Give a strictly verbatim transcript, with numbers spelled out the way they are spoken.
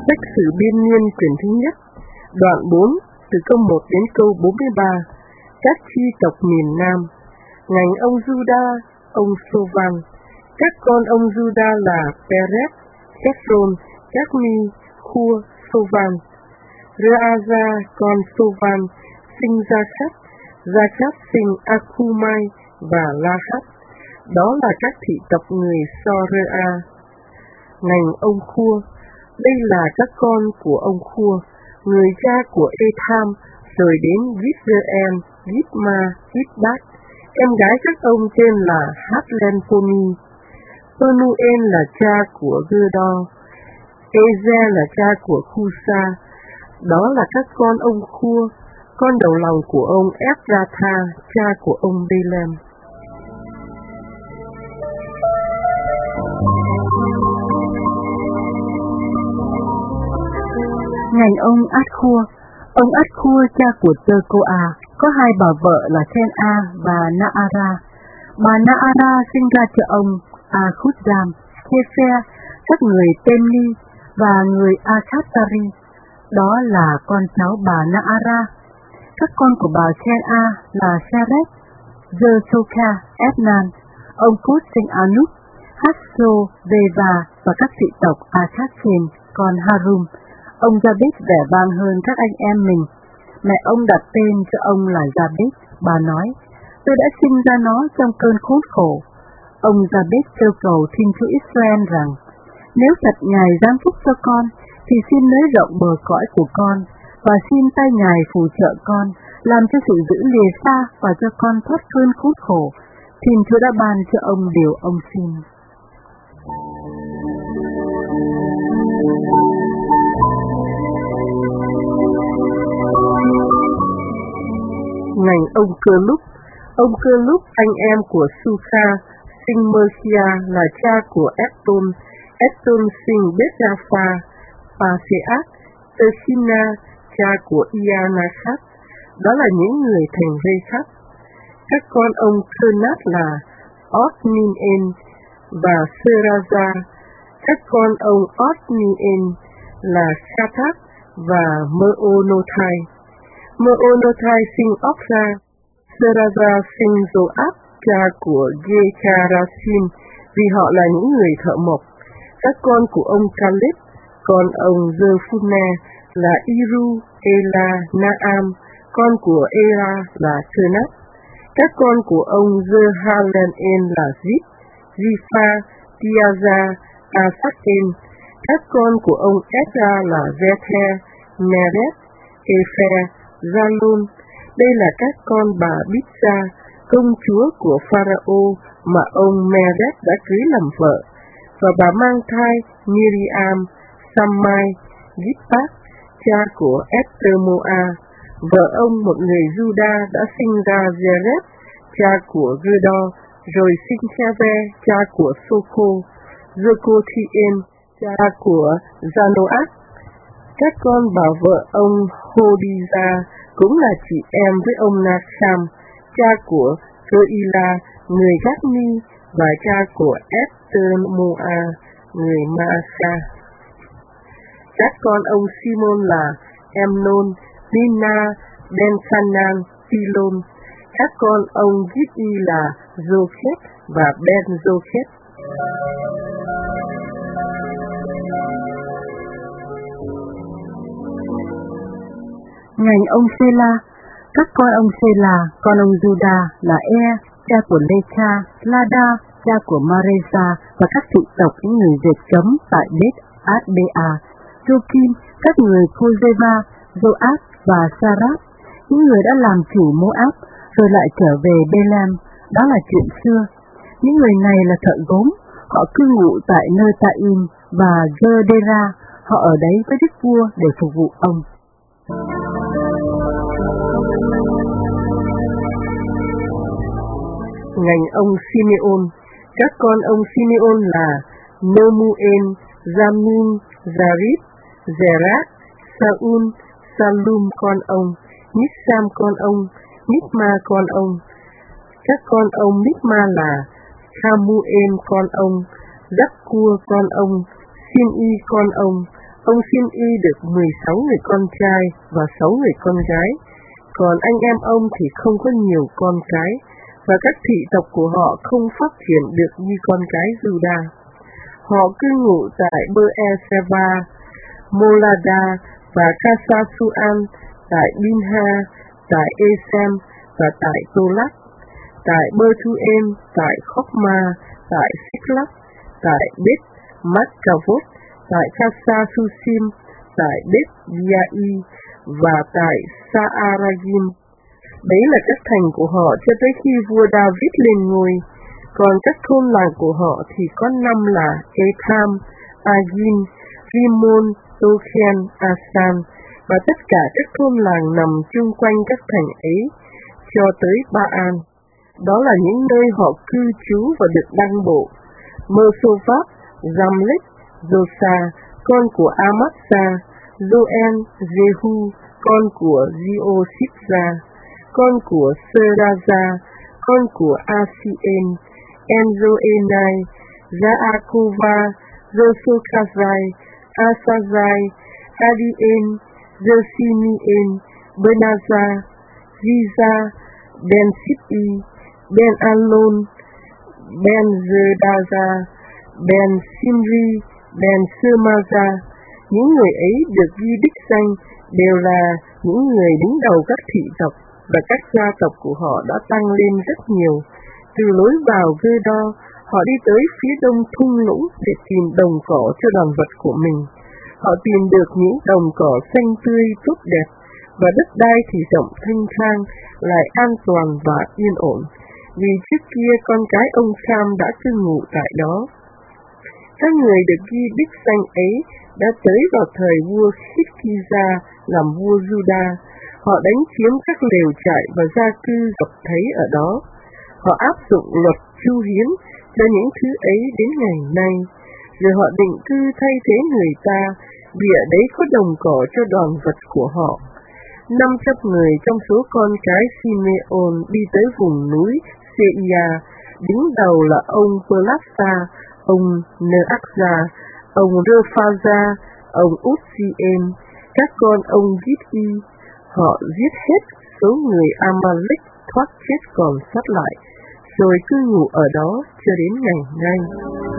Sách Sử Biên Niên quyển thứ nhất, đoạn bốn, từ câu một đến câu bốn mươi ba. Các chi tộc miền Nam. Ngành ông Juda, ông Sovan. Các con ông Juda là Perez, Hezron, Carmi, Khua, Sovan. Reaza con Sovan sinh Gia-khát, Gia-khát sinh Akhumai và La-khát. Đó là các thị tộc người So-re-a. Ngành ông Khua. Đây là các con của ông Khua, người cha của Etham, rồi đến Yisrael, Yitma, Yitbat. Em gái các ông tên là Hatlenponi. Penuel là cha của Gơ-đo. Eze là cha của Khusa. Đó là các con ông Khua, con đầu lòng của ông Epratha, cha của ông Bê-lem. Ngành ông Át-khua. Ông Át-khua, cha của Tơ-cô-a, có hai bà vợ là Then-a và Na-ara. Bà Na-ara sinh ra cho ông A-khút-dam, Khê-phe, các người Tên-ni và người A-khát-ta-ri. Đó là con cháu bà Na-ara. Các con của bà Then-a là Sa-rét, Dơ-sô-kha, Ép-nan. Ông Cút sinh A-núc, Hát-sô-vê-va và các thị tộc A-khát-sen, con Ha-rum. Ông Gia-bít vẻ vang hơn các anh em mình. Mẹ ông đặt tên cho ông là Gia-bít. Bà nói, tôi đã sinh ra nó trong cơn khốn khổ. Ông Gia-bít kêu cầu Thiên Chúa Israel rằng, nếu thật Ngài giáng phúc cho con, thì xin nới rộng bờ cõi của con, và xin tay Ngài phù trợ con, làm cho sự dữ lìa xa và cho con thoát cơn khốn khổ. Thiên Chúa đã ban cho ông điều ông xin. Ngành ông Cơ-lúc. Ông Cơ-lúc, anh em của Su-kha, sinh Mơ-khia là cha của Ét-tôn. Ét-tôn sinh Bết-ra-pha, Pa-phê-ác, Tơ-khina, cha của Ia-na-khát. Đó là những người thành Rê-khát. Các con ông Cơ-nát là Ốt-ni-en và Sơ-ra-za. Các con ông Ốt-ni-en là Kha-thát và Mơ-ô-nô-thai. Mơ-ô-nô-thai sinh Óc-ra. Sơ-ra-za sinh Dô-áp, cha của Ghê-kha-ra-xin, vì họ là những người thợ mộc. Các con của ông Caleb, con ông Dơ-phu-ne là Iru, Ela, Na-am, con của Ela là Cơ-nát. Các con của ông Dơ-ha-len-en là Zít, Zi-pha, Tia-za, A-sắc-en. Các con của ông Ét-ra là Zê-the, Mê-rét, Ê-phe, Gia-lôn. Đây là các con bà Bít-ra, công chúa của Pharaoh mà ông Mê-rét đã cưới làm vợ, và bà mang thai Miriam, Sammai, Gít-bát, cha của Ét-tơ-mô-a. Vợ ông, một người Juda, đã sinh ra Zê-rét, cha của Gơ-đo, rồi sinh Khe-ve, cha của Sô-khô, Dơ-cô-thi-en, cha của Gia-nô-ác. Các con bà vợ ông Hô-đi-ra cũng là chị em với ông Na-kham, cha của Cơ-y-la, người Gát-ni, và cha của Ét-tơ-mô-a, người Ma-sa. Các con ông Simôn là Em-nôn, Nina, Ben-khanan, Pilôn. Các con ông Gít-y là Dô-khét và Ben-dô-khét. Ngành ông Sê-la. Các con ông Sê-la, con ông Juda là E, cha của Lê-kha, La-đa, cha của Ma-rê-sa và các thị tộc những người dệt cấm tại Bết-át-bê-a. Rô-kim, các người Khô-dê-va, Dô-ác và Sa-rát, những người đã làm chủ Mô-áp rồi lại trở về Bê-lem. Đó là chuyện xưa. Những người này là thợ gốm, họ cư ngụ tại nơi Ta-im và Gơ-đê-ra. Họ ở đấy với đức vua để phục vụ ông. Ngành ông Simeon. Các con ông Simeon là Nô-mu-en, Gia-min, Gia-rít, Zerát, Sa-un, Sa-lum con ông, Mít-sam con ông, Mít-ma con ông. Các con ông Mít-ma là Kha-mu-en con ông, Dắc-cua con ông, Xin-y con ông, Ông Sim-y được mười sáu người con trai và sáu người con gái, còn anh em ông thì không có nhiều con cái, và các thị tộc của họ không phát triển được như con cái Juda. Họ cư ngụ tại Beer-sheba, Molada và Casasuan, tại Binha, tại Esem và tại Tolat, tại Bethlehem, tại Khokma, tại Siklag, tại Beth Markavot, tại Casasusim, tại Beth Giai và tại Saarayim. Đấy là các thành của họ cho tới khi vua David lên ngôi. Còn các thôn làng của họ thì có năm là Etham, Agin, Rimon, Tochen, Asan, và tất cả các thôn làng nằm chung quanh các thành ấy cho tới Ba-an. Đó là những nơi họ cư trú và được đăng bộ. Mơ-sô-vát, Giam-lích, Josa, con của Amasa, Joen, Jehu, con của Ziosipza, con của Seraza, con của Asien, Enzoenai, Jaakova, Josokazai, Asazai, Adien, Josimien, Benaza, Ziza, Ben-Sipi, Ben-Alon, Ben-Zedaza, Ben-Simri, Ben-Semaza. Những người ấy được ghi đích danh đều là những người đứng đầu các thị tộc, và các gia tộc của họ đã tăng lên rất nhiều. Từ lối vào Gơ-đo, họ đi tới phía đông thung lũng để tìm đồng cỏ cho đàn vật của mình. Họ tìm được những đồng cỏ xanh tươi tốt đẹp, và đất đai thì rộng thanh thang, lại an toàn và yên ổn, vì trước kia con cái ông Kham đã cư ngụ tại đó. Các người được ghi đích danh ấy đã tới vào thời vua Khít-ki-gia làm vua Juda. Họ đánh chiếm các lều trại và gia cư dọc thấy ở đó. Họ áp dụng luật chu hiến cho những thứ ấy đến ngày nay, rồi họ định cư thay thế người ta, vì ở đấy có đồng cỏ cho đoàn vật của họ. Năm trăm người trong số con cái Simeon đi tới vùng núi Seia, đứng đầu là ông Pelasa, ông Neakza, ông Rephaza, ông Uzzien, các con ông Git-i. Họ giết hết số người Amalek thoát chết còn sót lại, rồi cư ngụ ở đó cho đến ngày nay.